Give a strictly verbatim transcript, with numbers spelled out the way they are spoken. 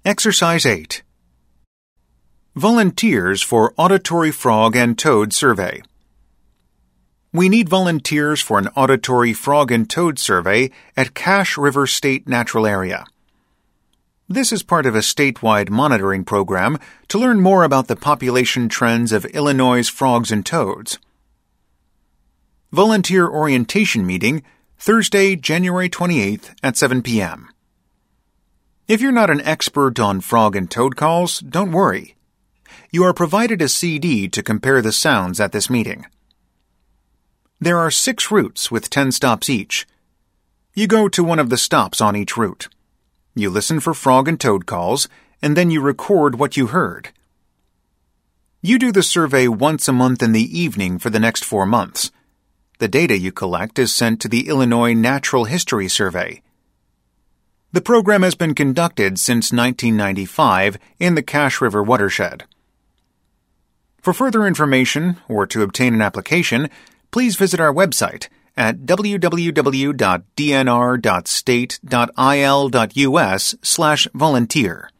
Exercise eight. Volunteers for Auditory Frog and Toad Survey. We need volunteers for an auditory frog and toad survey at Cache River State Natural Area. This is part of a statewide monitoring program to learn more about the population trends of Illinois' frogs and toads. Volunteer Orientation Meeting, Thursday, January twenty-eighth at seven p.m. If you're not an expert on frog and toad calls, don't worry. You are provided a C D to compare the sounds at this meeting. There are six routes with ten stops each. You go to one of the stops on each route. You listen for frog and toad calls, and then you record what you heard. You do the survey once a month in the evening for the next four months. The data you collect is sent to the Illinois Natural History Survey. The program has been conducted since nineteen ninety-five in the Cache River watershed. For further information or to obtain an application, please visit our website at w w w dot d n r dot state dot i l dot u s slash volunteer.